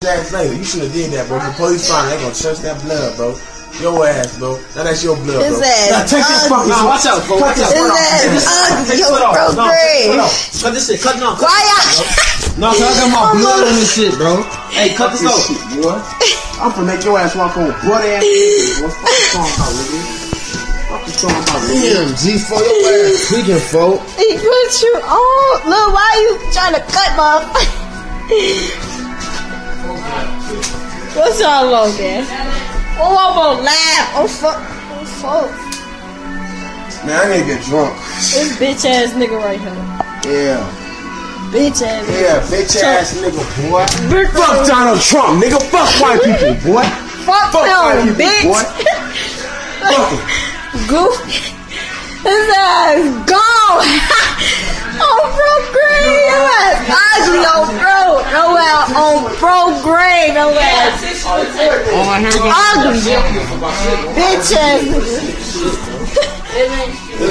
stats later. You should have did that, bro. The police find they gonna trust that blood, bro. Your ass, bro. Now that's your blood, bro. Now take this fucking shit. Watch out, bro. Cut this shit off. Take this shit off. Cut this shit. Cut it off. No, cause I got my blood on this shit, bro. Hey, cut this off, boy. I'm gonna make your ass walk on butt ass niggas. What the fuck you talking about, nigga? What you talking about, nigga? Damn, G4, your ass tweaking, folk. He put you on. Look, why are you trying to cut my? What's y'all on there? Oh, I'm gonna laugh. Oh, fuck. Oh, fuck. Man, I need to get drunk. This bitch ass nigga right here. Yeah. Bitch ass nigga. Yeah, bitch ass nigga, boy. Fuck Donald Trump, nigga. Fuck white people, boy. Fuck white him, people, bitch. boy. Fuck him. Goof. His ass gone. On bro grave. Your ass ugly on bro. Your ass on bro grave. Your ass ugly. Bitch ass nigga.